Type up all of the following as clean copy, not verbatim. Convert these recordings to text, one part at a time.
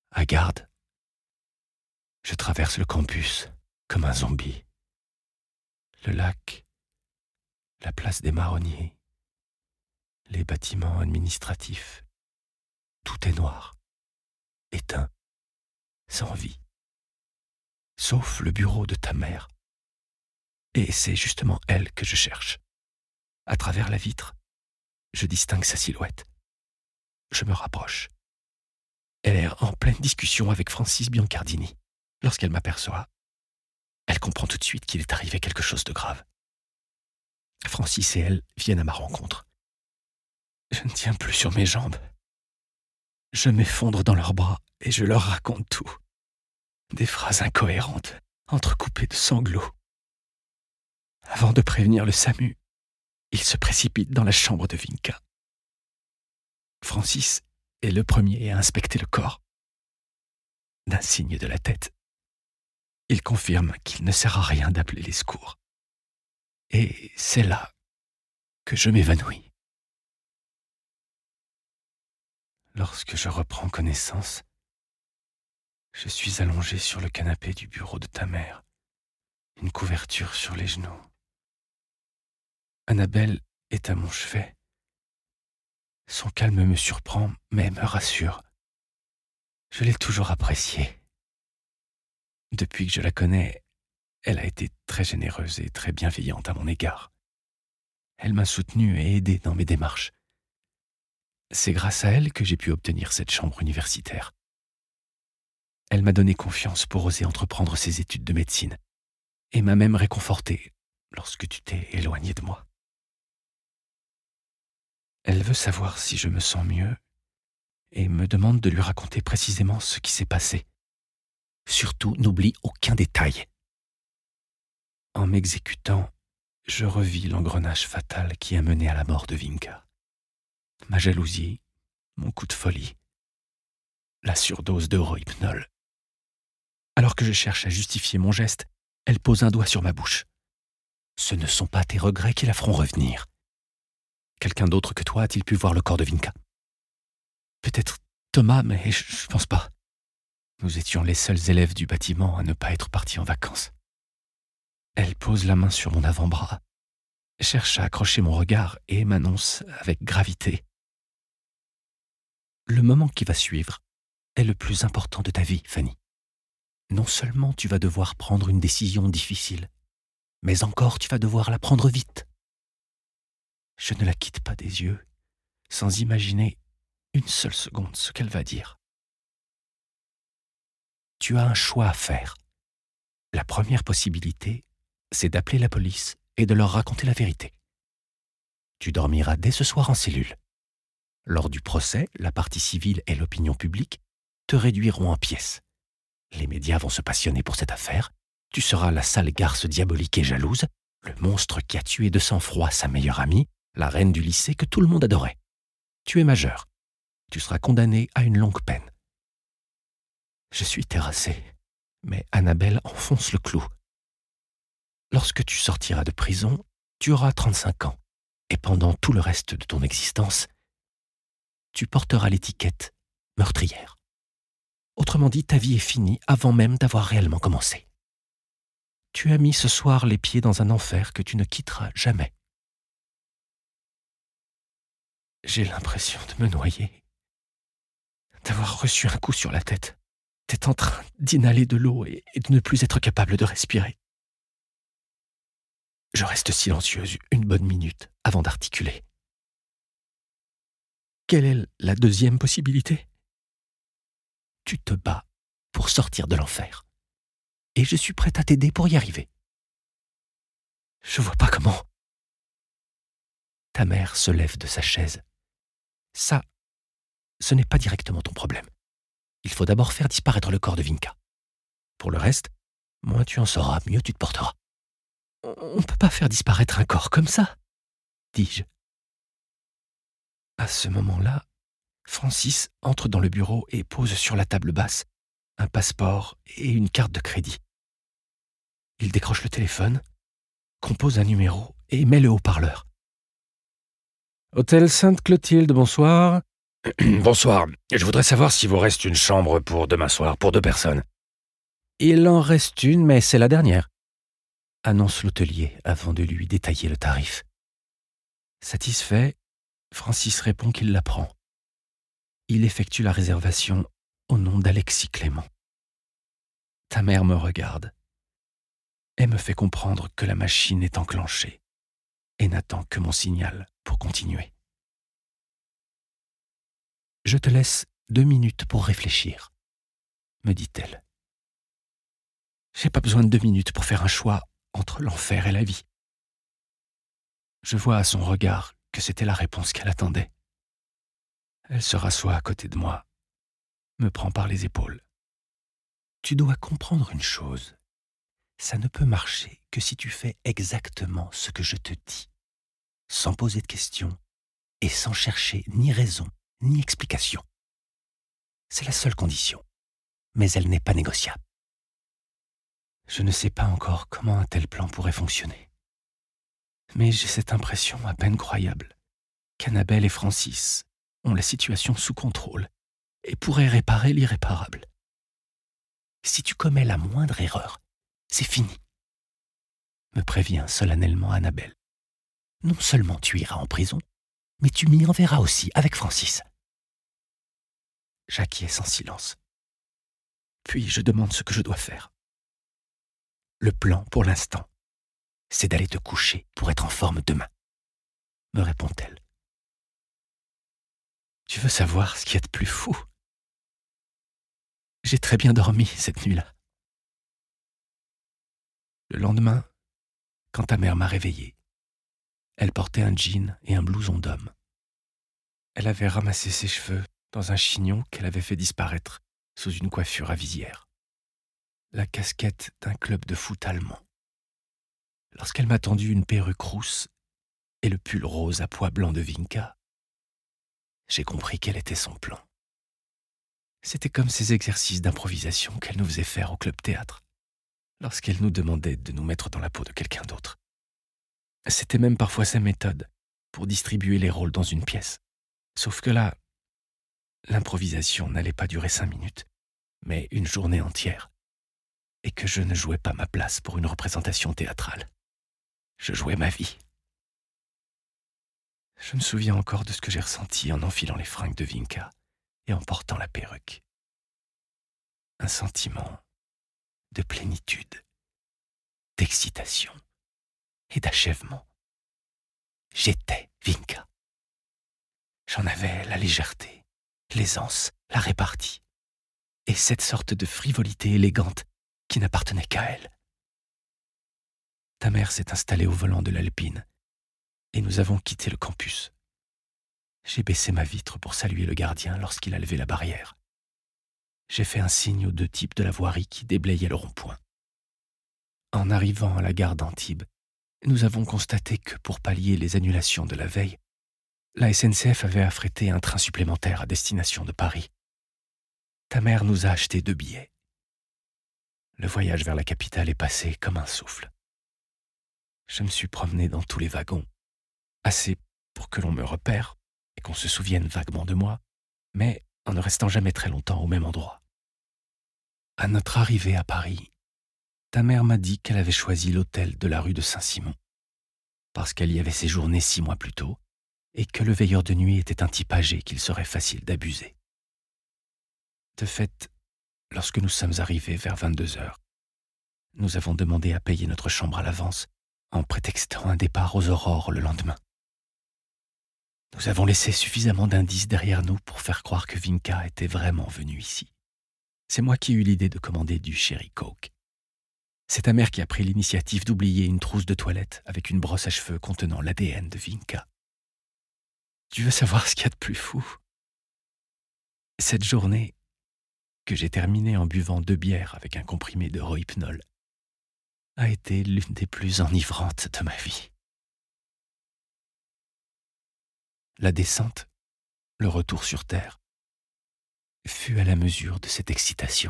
À garde, je traverse le campus comme un zombie. Le lac, la place des Marronniers, les bâtiments administratifs, tout est noir, éteint, sans vie. Sauf le bureau de ta mère. Et c'est justement elle que je cherche. À travers la vitre, je distingue sa silhouette. Je me rapproche. Elle est en pleine discussion avec Francis Biancardini. Lorsqu'elle m'aperçoit, elle comprend tout de suite qu'il est arrivé quelque chose de grave. Francis et elle viennent à ma rencontre. Je ne tiens plus sur mes jambes. Je m'effondre dans leurs bras et je leur raconte tout. Des phrases incohérentes, entrecoupées de sanglots. Avant de prévenir le SAMU, ils se précipitent dans la chambre de Vinka. Francis est le premier à inspecter le corps. D'un signe de la tête, il confirme qu'il ne sert à rien d'appeler les secours. Et c'est là que je m'évanouis. Lorsque je reprends connaissance, je suis allongé sur le canapé du bureau de ta mère, une couverture sur les genoux. Annabelle est à mon chevet. Son calme me surprend, mais me rassure. Je l'ai toujours appréciée. Depuis que je la connais, elle a été très généreuse et très bienveillante à mon égard. Elle m'a soutenu et aidé dans mes démarches. C'est grâce à elle que j'ai pu obtenir cette chambre universitaire. Elle m'a donné confiance pour oser entreprendre ses études de médecine et m'a même réconforté lorsque tu t'es éloigné de moi. Elle veut savoir si je me sens mieux et me demande de lui raconter précisément ce qui s'est passé. Surtout, n'oublie aucun détail. En m'exécutant, je revis l'engrenage fatal qui a mené à la mort de Vinka. Ma jalousie, mon coup de folie, la surdose d'eurohypnol. Alors que je cherche à justifier mon geste, elle pose un doigt sur ma bouche. Ce ne sont pas tes regrets qui la feront revenir. Quelqu'un d'autre que toi a-t-il pu voir le corps de Vinka? Peut-être Thomas, mais je pense pas. Nous étions les seuls élèves du bâtiment à ne pas être partis en vacances. Elle pose la main sur mon avant-bras, cherche à accrocher mon regard et m'annonce avec gravité. Le moment qui va suivre est le plus important de ta vie, Fanny. Non seulement tu vas devoir prendre une décision difficile, mais encore tu vas devoir la prendre vite. Je ne la quitte pas des yeux, sans imaginer une seule seconde ce qu'elle va dire. Tu as un choix à faire. La première possibilité, c'est d'appeler la police et de leur raconter la vérité. Tu dormiras dès ce soir en cellule. Lors du procès, la partie civile et l'opinion publique te réduiront en pièces. Les médias vont se passionner pour cette affaire. Tu seras la sale garce diabolique et jalouse, le monstre qui a tué de sang-froid sa meilleure amie, la reine du lycée que tout le monde adorait. Tu es majeur. Tu seras condamné à une longue peine. Je suis terrassé, mais Annabelle enfonce le clou. Lorsque tu sortiras de prison, tu auras 35 ans, et pendant tout le reste de ton existence, tu porteras l'étiquette meurtrière. Autrement dit, ta vie est finie avant même d'avoir réellement commencé. Tu as mis ce soir les pieds dans un enfer que tu ne quitteras jamais. J'ai l'impression de me noyer, d'avoir reçu un coup sur la tête, d'être en train d'inhaler de l'eau et de ne plus être capable de respirer. Je reste silencieuse une bonne minute avant d'articuler. Quelle est la deuxième possibilité? Tu te bats pour sortir de l'enfer. Et je suis prête à t'aider pour y arriver. Je vois pas comment. Ta mère se lève de sa chaise. Ça, ce n'est pas directement ton problème. Il faut d'abord faire disparaître le corps de Vinka. Pour le reste, moins tu en sauras, mieux tu te porteras. On ne peut pas faire disparaître un corps comme ça, dis-je. À ce moment-là, Francis entre dans le bureau et pose sur la table basse un passeport et une carte de crédit. Il décroche le téléphone, compose un numéro et met le haut-parleur. « Hôtel Sainte-Clotilde, bonsoir. Bonsoir. Je voudrais savoir s'il vous reste une chambre pour demain soir, pour 2 personnes. Il en reste une, mais c'est la dernière, annonce l'hôtelier avant de lui détailler le tarif. Satisfait, Francis répond qu'il la prend. Il effectue la réservation au nom d'Alexis Clément. Ta mère me regarde et me fait comprendre que la machine est enclenchée et n'attend que mon signal pour continuer. Je te laisse 2 minutes pour réfléchir, me dit-elle. J'ai pas besoin de 2 minutes pour faire un choix entre l'enfer et la vie. Je vois à son regard que c'était la réponse qu'elle attendait. Elle se rassoit à côté de moi, me prend par les épaules. Tu dois comprendre une chose. Ça ne peut marcher que si tu fais exactement ce que je te dis, sans poser de questions et sans chercher ni raison ni explication. C'est la seule condition, mais elle n'est pas négociable. Je ne sais pas encore comment un tel plan pourrait fonctionner. Mais j'ai cette impression à peine croyable qu'Annabelle et Francis ont la situation sous contrôle et pourraient réparer l'irréparable. Si tu commets la moindre erreur, c'est fini, me prévient solennellement Annabelle. Non seulement tu iras en prison, mais tu m'y enverras aussi avec Francis. J'acquiesce en silence. Puis je demande ce que je dois faire. Le plan, pour l'instant, c'est d'aller te coucher pour être en forme demain, me répond-elle. Tu veux savoir ce qu'il y a de plus fou? J'ai très bien dormi cette nuit-là. Le lendemain, quand ta mère m'a réveillé, elle portait un jean et un blouson d'homme. Elle avait ramassé ses cheveux dans un chignon qu'elle avait fait disparaître sous une coiffure à visière. La casquette d'un club de foot allemand. Lorsqu'elle m'a tendu une perruque rousse et le pull rose à pois blancs de Vinca, j'ai compris quel était son plan. C'était comme ces exercices d'improvisation qu'elle nous faisait faire au club théâtre, lorsqu'elle nous demandait de nous mettre dans la peau de quelqu'un d'autre. C'était même parfois sa méthode pour distribuer les rôles dans une pièce. Sauf que là, l'improvisation n'allait pas durer 5 minutes, mais une journée entière, et que je ne jouais pas ma place pour une représentation théâtrale. Je jouais ma vie. Je me souviens encore de ce que j'ai ressenti en enfilant les fringues de Vinca et en portant la perruque. Un sentiment de plénitude, d'excitation et d'achèvement. J'étais Vinca. J'en avais la légèreté, l'aisance, la répartie, et cette sorte de frivolité élégante qui n'appartenait qu'à elle. Ta mère s'est installée au volant de l'Alpine, et nous avons quitté le campus. J'ai baissé ma vitre pour saluer le gardien lorsqu'il a levé la barrière. J'ai fait un signe aux 2 types de la voirie qui déblayaient le rond-point. En arrivant à la gare d'Antibes, nous avons constaté que pour pallier les annulations de la veille, la SNCF avait affrété un train supplémentaire à destination de Paris. Ta mère nous a acheté 2 billets. Le voyage vers la capitale est passé comme un souffle. Je me suis promené dans tous les wagons, assez pour que l'on me repère et qu'on se souvienne vaguement de moi, mais en ne restant jamais très longtemps au même endroit. À notre arrivée à Paris, ta mère m'a dit qu'elle avait choisi l'hôtel de la rue de Saint-Simon, parce qu'elle y avait séjourné 6 mois plus tôt, et que le veilleur de nuit était un type âgé qu'il serait facile d'abuser. De fait, lorsque nous sommes arrivés vers 22 heures, nous avons demandé à payer notre chambre à l'avance en prétextant un départ aux aurores le lendemain. Nous avons laissé suffisamment d'indices derrière nous pour faire croire que Vinca était vraiment venu ici. C'est moi qui ai eu l'idée de commander du Sherry Coke. C'est ta mère qui a pris l'initiative d'oublier une trousse de toilette avec une brosse à cheveux contenant l'ADN de Vinca. Tu veux savoir ce qu'il y a de plus fou? Cette journée, que j'ai terminée en buvant 2 bières avec un comprimé de Rohypnol, a été l'une des plus enivrantes de ma vie. La descente, le retour sur Terre, fut à la mesure de cette excitation.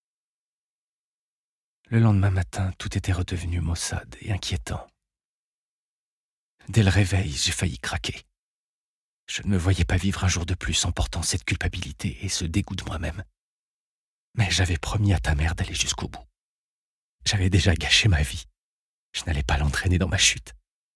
Le lendemain matin, tout était redevenu maussade et inquiétant. Dès le réveil, j'ai failli craquer. Je ne me voyais pas vivre un jour de plus en portant cette culpabilité et ce dégoût de moi-même. Mais j'avais promis à ta mère d'aller jusqu'au bout. J'avais déjà gâché ma vie. Je n'allais pas l'entraîner dans ma chute.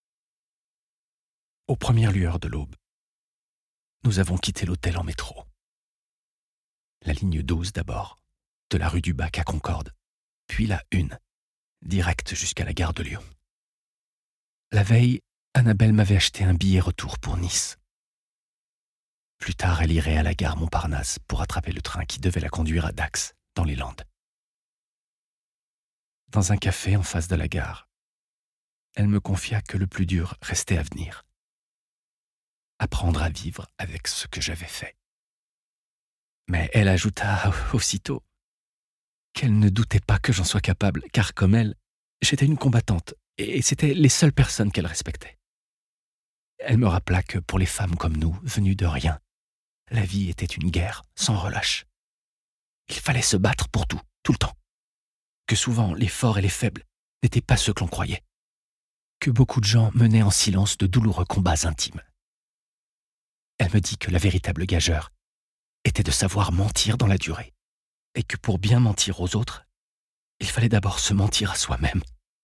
Aux premières lueurs de l'aube, nous avons quitté l'hôtel en métro. La ligne 12 d'abord, de la rue du Bac à Concorde, puis la 1, directe jusqu'à la gare de Lyon. La veille, Annabelle m'avait acheté un billet retour pour Nice. Plus tard, elle irait à la gare Montparnasse pour attraper le train qui devait la conduire à Dax, dans les Landes. Dans un café en face de la gare, elle me confia que le plus dur restait à venir. Apprendre à vivre avec ce que j'avais fait. Mais elle ajouta aussitôt qu'elle ne doutait pas que j'en sois capable, car comme elle, j'étais une combattante, et c'étaient les seules personnes qu'elle respectait. Elle me rappela que pour les femmes comme nous, venues de rien, la vie était une guerre sans relâche. Il fallait se battre pour tout, tout le temps. Que souvent, les forts et les faibles n'étaient pas ceux que l'on croyait. Que beaucoup de gens menaient en silence de douloureux combats intimes. Elle me dit que la véritable gageure était de savoir mentir dans la durée, et que pour bien mentir aux autres, il fallait d'abord se mentir à soi-même.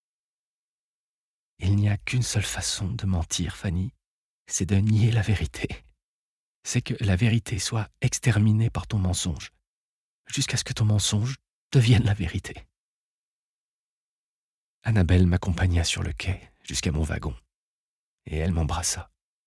Il n'y a qu'une seule façon de mentir, Fanny, c'est de nier la vérité. C'est que la vérité soit exterminée par ton mensonge, jusqu'à ce que ton mensonge devienne la vérité. Annabelle m'accompagna sur le quai jusqu'à mon wagon, et elle m'embrassa.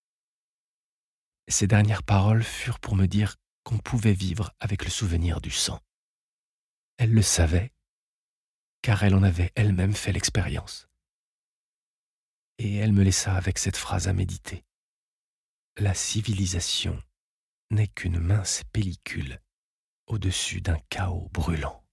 Ses dernières paroles furent pour me dire qu'on pouvait vivre avec le souvenir du sang. Elle le savait, car elle en avait elle-même fait l'expérience. Et elle me laissa avec cette phrase à méditer. La civilisation n'est qu'une mince pellicule au-dessus d'un chaos brûlant.